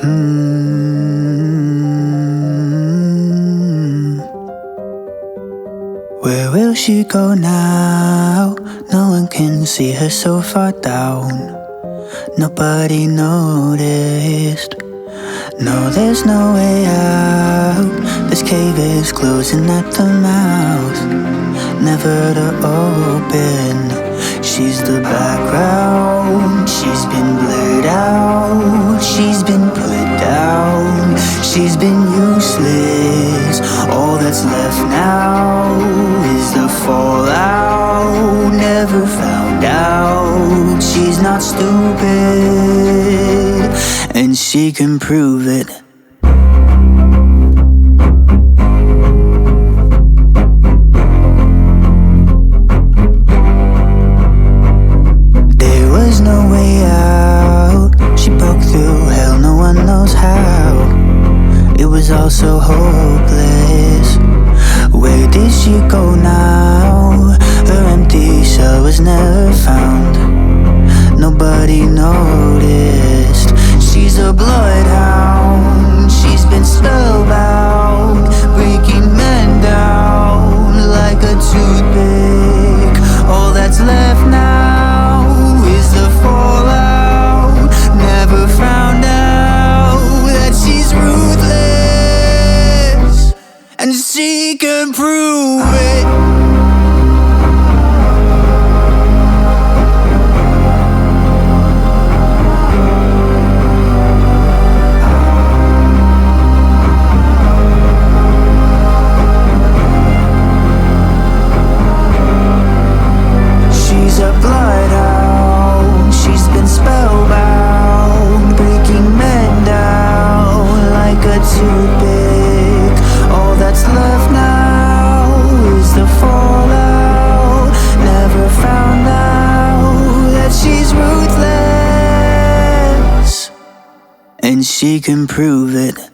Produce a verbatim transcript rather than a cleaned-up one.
Mm. Where will she go now? No one can see her so far down. Nobody noticed. No, there's no way out. This cave is closing at the mouth, never to open. She's the background. She's been blurred out. She's been put down. She's been useless. All that's left now is the fallout. Never found out. She's not stupid, and she can prove it. There was no way out. She broke through hell, no one knows how. It was all so hopeless. Where did she go now? Her empty shell was never found. Nobody noticed. She's a bloodhound. She's been spellbound, breaking men down like a toothpick. All that's left now is the fallout. Never found out that she's ruthless, and she can prove it. She's a bloodhound. She's been spellbound, breaking men down like a toothpick. All that's left now is the fallout. Never found out that she's ruthless, and she can prove it.